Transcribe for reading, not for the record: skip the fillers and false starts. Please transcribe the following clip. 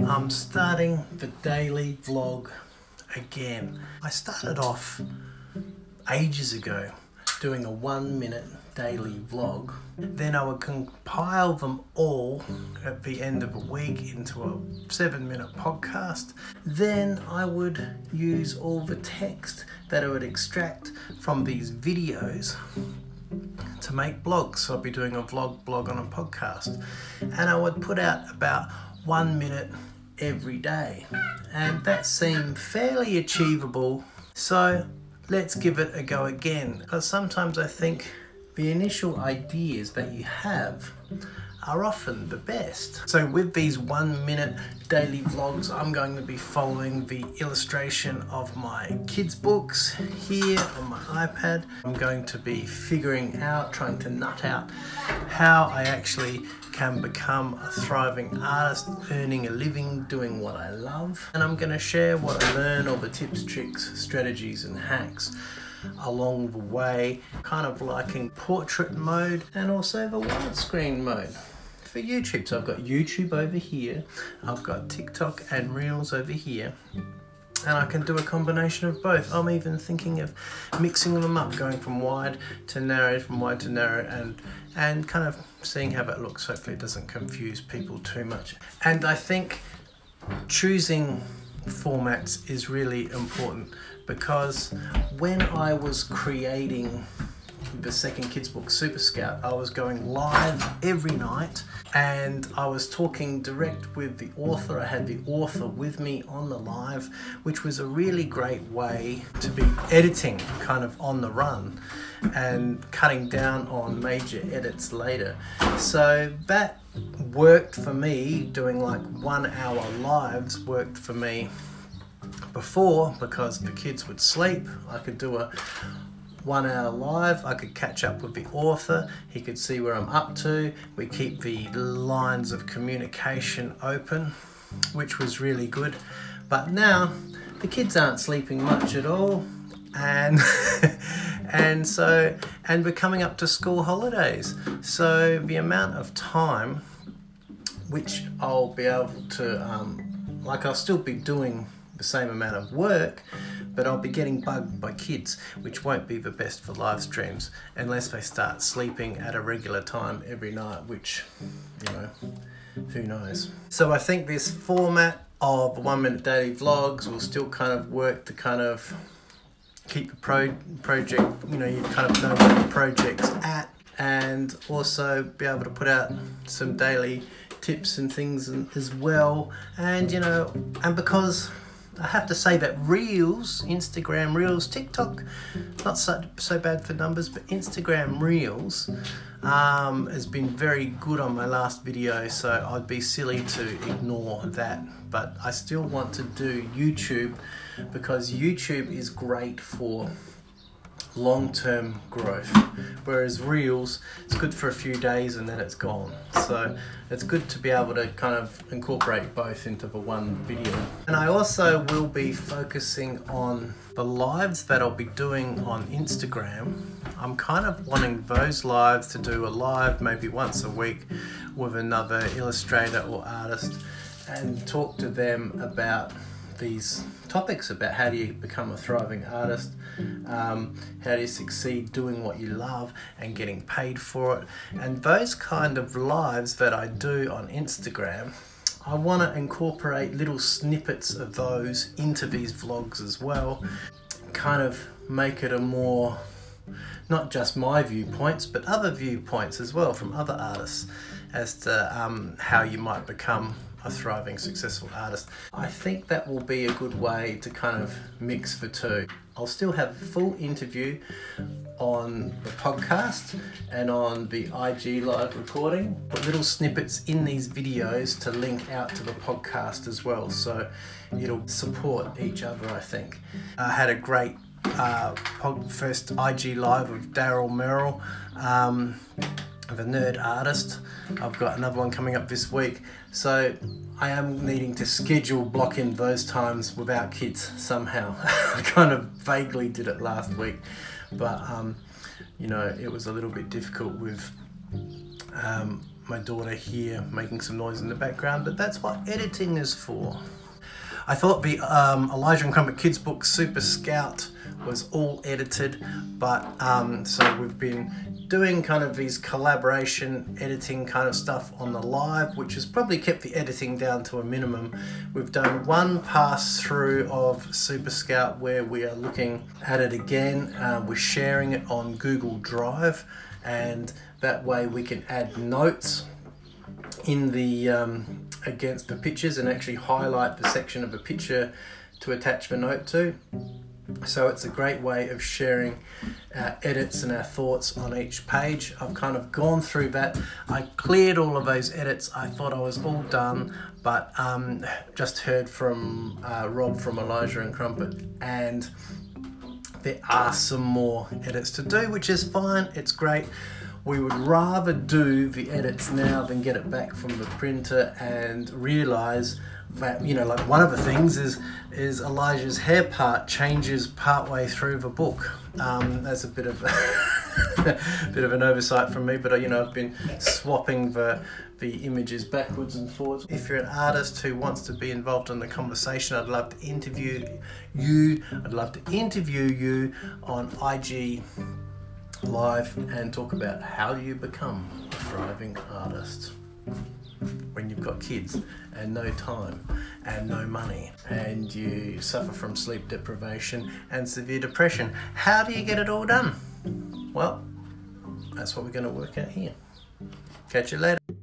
I'm starting the daily vlog again. I started off ages ago doing a 1-minute daily vlog. Then I would compile them all at the end of a week into a 7-minute podcast. Then I would use all the text that I would extract from these videos to make blogs. So I'd be doing a blog on a podcast, and I would put out about 1 minute every day, and that seemed fairly achievable. So let's give it a go again, because sometimes I think the initial ideas that you have are often the best. So with these 1 minute daily vlogs, I'm going to be following the illustration of my kids' books here on my iPad. I'm going to be trying to nut out how I actually can become a thriving artist, earning a living, doing what I love. And I'm going to share what I learn, all the tips, tricks, strategies and hacks along the way, kind of liking portrait mode and also the widescreen mode for YouTube. So I've got YouTube over here, I've got TikTok and Reels over here, and I can do a combination of both. I'm even thinking of mixing them up, going from wide to narrow, and kind of seeing how that looks. Hopefully it doesn't confuse people too much. And I think choosing formats is really important, because when I was creating the second kids book, Super Scout, I was going live every night and I was talking direct with the author. I had the author with me on the live, which was a really great way to be editing kind of on the run and cutting down on major edits later. So that worked for me. Doing like 1 hour lives worked for me before, because the kids would sleep. I could do a 1 hour live, I could catch up with the author, he could see where I'm up to, we keep the lines of communication open, which was really good. But now the kids aren't sleeping much at all, and and we're coming up to school holidays, so the amount of time which I'll be able to I'll still be doing the same amount of work, but I'll be getting bugged by kids, which won't be the best for live streams unless they start sleeping at a regular time every night, which, who knows. So I think this format of 1 minute daily vlogs will still kind of work to kind of keep the project, you kind of know where the project's at, and also be able to put out some daily tips and things as well. And and because I have to say that Reels, Instagram Reels, TikTok, not so bad for numbers, but Instagram Reels has been very good on my last video, so I'd be silly to ignore that. But I still want to do YouTube, because YouTube is great for long-term growth, whereas Reels, it's good for a few days and then it's gone. So it's good to be able to kind of incorporate both into the one video. And I also will be focusing on the lives that I'll be doing on Instagram. I'm kind of wanting those lives to do a live maybe once a week with another illustrator or artist and talk to them about these topics, about how do you become a thriving artist, how do you succeed doing what you love and getting paid for it. And those kind of lives that I do on Instagram, I want to incorporate little snippets of those into these vlogs as well, kind of make it a more, not just my viewpoints, but other viewpoints as well from other artists as to how you might become a thriving, successful artist. I think that will be a good way to kind of mix the two. I'll still have a full interview on the podcast and on the IG live recording, but little snippets in these videos to link out to the podcast as well, so it'll support each other, I think. I had a great first IG live with Daryl Merrill, the nerd artist. I've got another one coming up this week, so I am needing to block in those times without kids somehow. I kind of vaguely did it last week, but it was a little bit difficult with my daughter here making some noise in the background, but that's what editing is for. I thought the Elijah and Crumpet Kids book Super Scout was all edited, but so we've been doing kind of these collaboration editing kind of stuff on the live, which has probably kept the editing down to a minimum. We've done one pass through of Super Scout where we are looking at it again. We're sharing it on Google Drive, and that way we can add notes in the against the pictures and actually highlight the section of a picture to attach the note to. So it's a great way of sharing our edits and our thoughts on each page. I've kind of gone through that. I cleared all of those edits. I thought I was all done, but just heard from Rob from Elijah and Crumpet, and there are some more edits to do, which is fine. It's great. We would rather do the edits now than get it back from the printer and realise that, you know, like one of the things is Elijah's hair part changes partway through the book. That's a bit of bit of an oversight from me, but you know, I've been swapping the images backwards and forwards. If you're an artist who wants to be involved in the conversation, I'd love to interview you. I'd love to interview you on IG Live and talk about how you become a thriving artist when you've got kids and no time and no money and you suffer from sleep deprivation and severe depression. How do you get it all done? Well, that's what we're going to work out here. Catch you later.